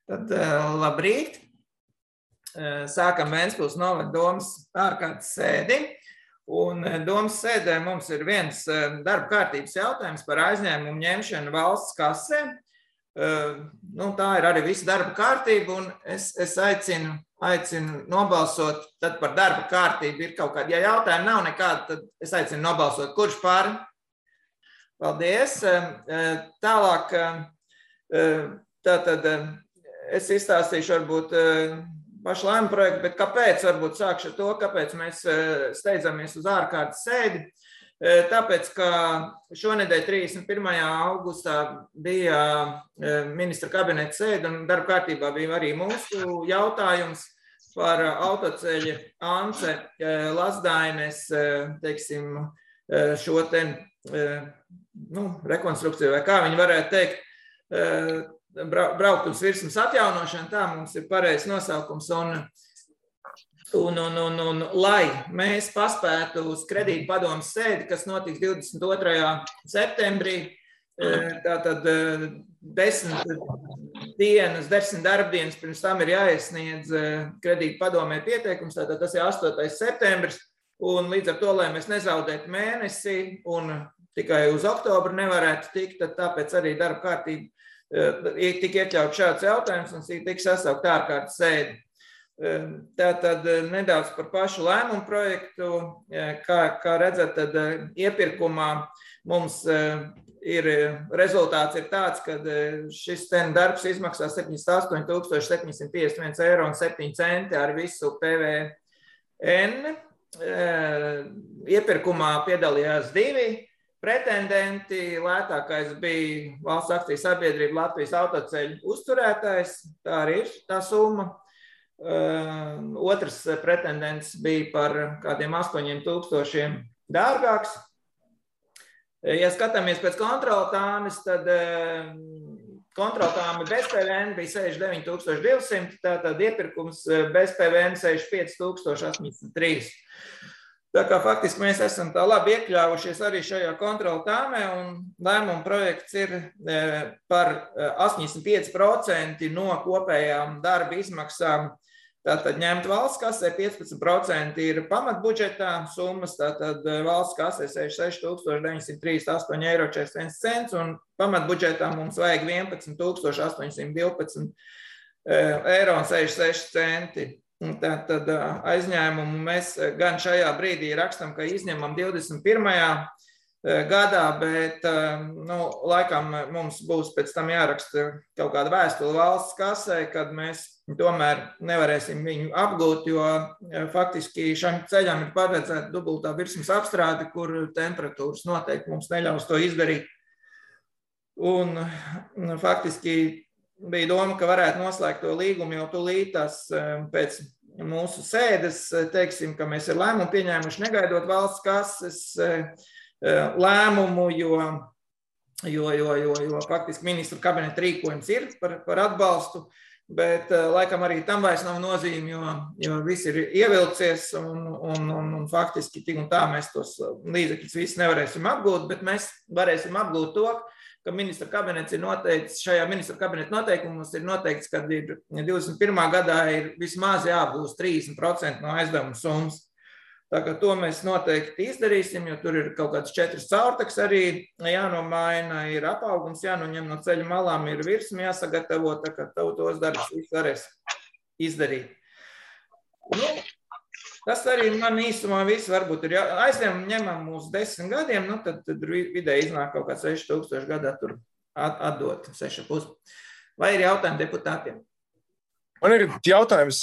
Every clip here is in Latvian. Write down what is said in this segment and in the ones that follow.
Tad labrīt. Sākam Ventspils novada domas ārkārtas sēdi. Un domas sēdē mums ir viens darba kārtības jautājums par aizņēmumu ņemšanu valsts kasē. Tā ir arī visa darba kārtība, un es aicinu nobalsot tad par darba kārtību. Ir kaut kādi, ja jautājumi nav nekādi, tad es aicinu nobalsot. Kurš par? Paldies. Tālāk, tātad es izstāstīšu varbūt pašu lēmumu projektu, bet kāpēc, varbūt sākšu ar to, kāpēc mēs steidzamies uz ārkārtas sēdi. Tāpēc, ka šonedēļ 31. augustā bija ministra kabineta sēde un darba kārtībā bija arī mūsu jautājums par autoceļa Ance Lazdaines, teiksim, šo te rekonstrukciju, vai kā viņi varētu teikt, brauktums virsmas atjaunošana, tā mums ir pareizs nosaukums, un lai mēs paspētu uz kredīta padomes sēdi, kas notiks 22. septembrī, tātad 10 darbdienas pirms tam ir jāiesniedz kredīta padomē pieteikums, tātad tas ir 8. septembris, un līdz ar to, lai mēs nezaudētu mēnesi un tikai uz oktobru nevarētu tikt, tad tāpēc arī darba kārtība tika iekļaut šāds jautājums un tika sasaukt ārkārtas sēdi. Tātad nedaudz par pašu lēmumu projektu. Kā redzat, tad iepirkumā mums rezultāts ir tāds, ka šis darbs izmaksā 78 751,07 eiro ar visu PVN. Iepirkumā piedalījās 2 pretendenti. Lētākais bija valsts akciju sabiedrība Latvijas autoceļu uzturētājs, tā arī ir tā summa. Otrs pretendents bija par kādiem 8,000 dārgāks. Ja skatāmies pēc kontroltāmes, tad kontroltāme bez PVN bija 69,200, tātad iepirkums bez PVN 65,083. Tā kā faktiski mēs esam tā labi iekļāvušies arī šajā kontroltāmē, un lēmuma projekts ir par 85% no kopējām darba izmaksām. Tātad ņemt valsts kasē, 15% ir pamatbudžetā summas, tātad valsts kasē 66 938,41 eiro, un pamatbudžetā mums vajag 11 812,66 eiro. Tātad aizņēmumu mēs gan šajā brīdī rakstam, ka izņemam 21. gadā, bet laikam mums būs pēc tam jāraksta kaut kāda vēstule valsts kasē, kad mēs tomēr nevarēsim viņu apgūt, jo faktiski šam ceļam ir paredzēta dubultā virsmas apstrāde, kur temperatūras noteikti mums neļaus to izdarīt. Un faktiski bija doma, ka varētu noslēgt to līgumu jau tūlītās pēc mūsu sēdes, teiksim, ka mēs ir lēmumu pieņēmuši negaidot valsts kases lēmumu, jo faktiski ministra kabineta rīkojums ir par atbalstu, bet laikam arī tam vairs nav nozīme, jo viss ir ievilcies un faktiski tik un tā mēs tos līdzekļus visus nevarēsim apgūt, bet mēs varēsim apgūt to, ka ministra kabinets ir noteicis, šajā ministra kabineta noteikumos ir noteikts, ka 21. gadā ir vismaz jābūs 30% no aizdevuma summas. Tā kā to mēs noteikti izdarīsim, jo tur ir kaut kāds 4 caurtaks arī jānomaina, ir apaugums jānoņem no ceļa malām, ir virsma jāsagatavo, tā kā tos darbus viss varēs izdarīt. Tas arī man īsumā viss varbūt ir aizņēmumu ņemam uz 10 gadiem, tad vidēji iznāk kaut kā 6,000 gadā tur atdot 6,5. Vai ir jautājumi deputātiem? Man ir jautājums,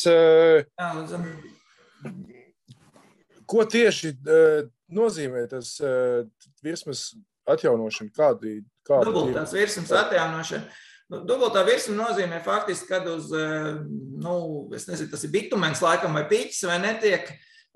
ko tieši nozīmē tas virsmas atjaunošana? Dubultās virsmas atjaunošana. Dubultā virsma nozīmē faktiski, kad uz, es nezinu, tas ir bitumens laikam vai piķis, vai netiek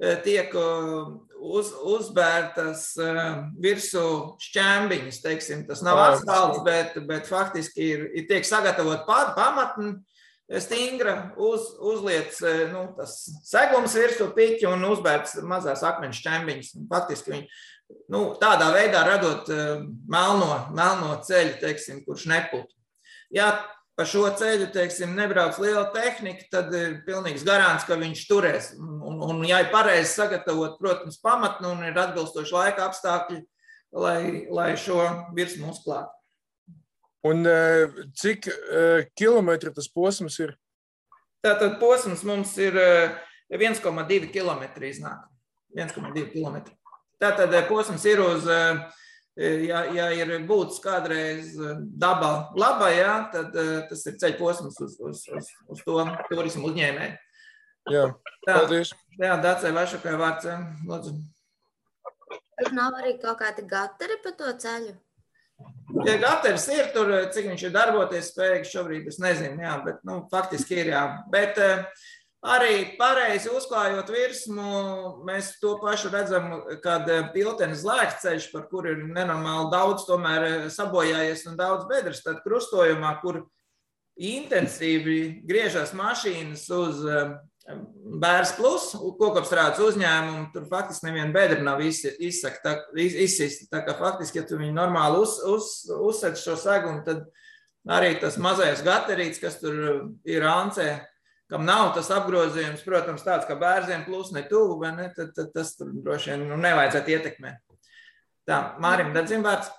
uzbērtas virsū šķēmbiņas, teiksim, tas nav asfalts, bet faktiski tiek sagatavot pamatni stingra, uzliec tas segums virsū piķi un uzbērts mazās akmeņu šķēmbiņas. Faktiski viņi tādā veidā radot melno ceļu, teiksim, kurš nepūt. Ja pa šo ceļu, teiksim, nebrauc liela tehnika, tad ir pilnīgs garants, ka viņš turēs. Un ja ir pareizi sagatavot, protams, pamatnu un ir atbilstoši laika apstākļi, lai šo virsmu uzklātu. Un cik kilometri tas posms ir? Tātad posms mums ir 1,2 kilometri iznāk. 1,2 kilometri. Tātad posms ir uz, ja ir būtis kādreiz daba laba, jā, tad tas ir ceļ posms uz to turismu uzņēmēju. Jā, paldies. Jā, Dacei Vašakai vārds, lūdzu. Tur nav arī kaut kādi gateri pa to ceļu? Ja gateris ir tur, cik viņš ir darboties spējīgs šobrīd, es nezinu, jā, bet, faktiski ir, jā. Bet arī pareizi uzklājot virsmu, mēs to pašu redzam, kad Piltenes Lēkceļš, par kur ir nenormāli daudz tomēr sabojājies un daudz bedres, tad krustojumā, kur intensīvi griežas mašīnas uz Bērs Plus, kokapstrādes uzņēmumu, tur faktiski neviena bedra nav izsista. Tā kā faktiski, ja tu viņu normāli uzsec šo segunu, tad arī tas mazais gaterīts, kas tur ir Ancē, kam nav tas apgrozījums, protams, tāds, ka Bērziem Plus ne tuvu, vai ne, tad tas tur droši vien nevajadzētu ietekmēt. Tā, Mārim, dadzim vārds?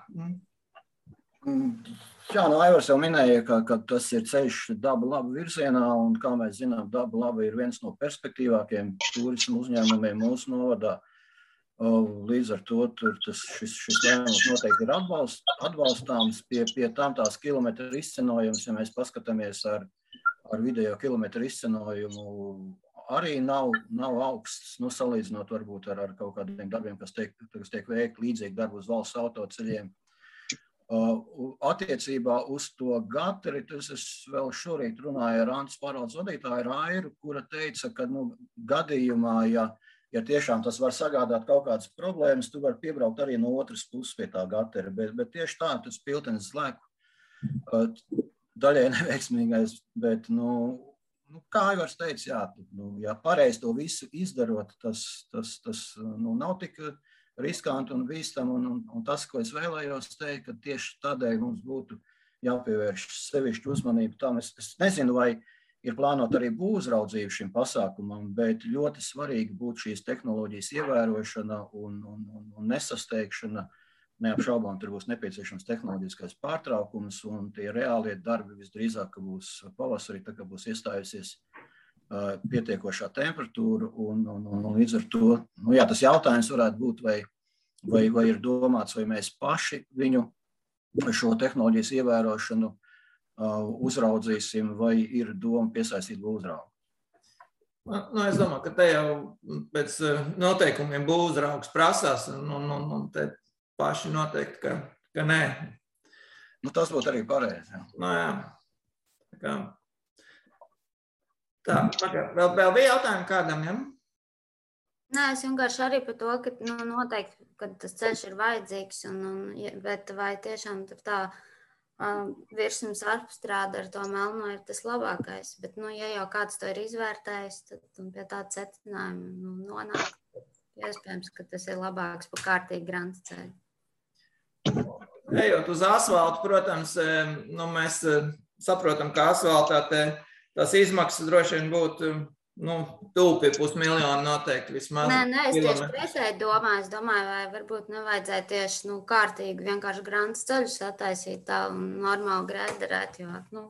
Jā, Aivars jau minēja, ka tas ir ceļš Daba Laba virzienā, un, kā mēs zinām, Daba Laba ir viens no perspektīvākajiem turismu uzņēmumiem mūsu novadā. Līdz ar to šis lēmums noteikti ir atbalstāms. Pie tam tās kilometru izcenojums, ja mēs paskatāmies ar video kilometru izcenojumu, arī nav augsts, salīdzinot varbūt ar kaut kādiem darbiem, kas tiek veikti līdzīgi darbu uz valsts autoceļiem. Attiecībā uz to gateri, es vēl šorīt runāju ar Antas pārvaldes vadītāju Rairu, kura teica, ka gadījumā, ja tiešām tas var sagādāt kaut kādas problēmas, tu var piebraukt arī no otras puses pie tā gatera, bet tieši tā, tas Piltenes Lēku daļai neveiksmīgais, bet, kā Aivars teica, jā, ja pareizi to visu izdarot, tas nav tik riskanti un bīstami, un tas, ko es vēlējos teikt, ka tieši tādēļ mums būtu jāpievērš sevišķi uzmanību tam. Es nezinu, vai ir plānot arī būvuzraudzību šim pasākumam, bet ļoti svarīgi būtu šīs tehnoloģijas ievērošana un nesasteigšana. Neapšaubām, tur būs nepieciešams tehnoloģiskais pārtraukums, un tie reālie darbi visdrīzāk, ka būs pavasarī, tā kā būs iestājusies pietiekošā temperatūra, un līdz ar to, jā, tas jautājums varētu būt, vai ir domāts, vai mēs paši viņu šo tehnoloģijas ievērošanu uzraudzīsim, vai ir doma piesaistīt būvuzraugu. Es domāju, ka te jau pēc noteikumiem būvuzraugs prasās, un te paši noteikti, ka nē. Tas būtu arī pareizi. Jā. Tā, vēl bija jautājumi kādam, ja? Nē, es vienkārši arī par to, ka noteikti, ka tas ceļš ir vajadzīgs, bet vai tiešām tā virsmas apstrāde ar to melno ir tas labākais. Bet, ja jau kāds to ir izvērtējis, tad pie tāda secinājuma nonāk, iespējams, ka tas ir labāks par kārtīgi grants ceļu. Ejot uz asfaltu, protams, mēs saprotam, ka asfaltā tās izmaksas droši vien būtu tuvu pie 500 000 noteikti vismaz. Nē, es tieši pretēji domāju. Es domāju, vai varbūt nevajadzēja tieši kārtīgi vienkārši grants ceļus attaisīt tā un normāli grēderēt, jo,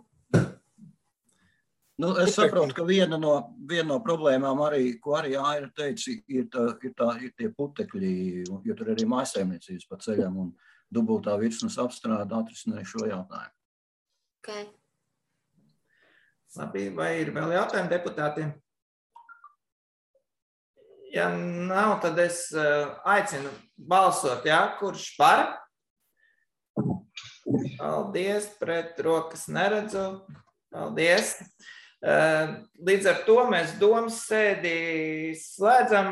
es saprotu, ka viena no problēmām arī, ko arī Aira teica, ir tie putekļi, jo tur arī mājsaimniecības pa ceļam un dubultā virsmas apstrāde atrisināja šo jautājumu. Okay. Labi, vai ir vēl jautājumi deputātiem? Ja nav, tad es aicinu balsot, jā, kurš par? Paldies, pret rokas neredzu. Paldies. Līdz ar to mēs domas sēdi slēdzam.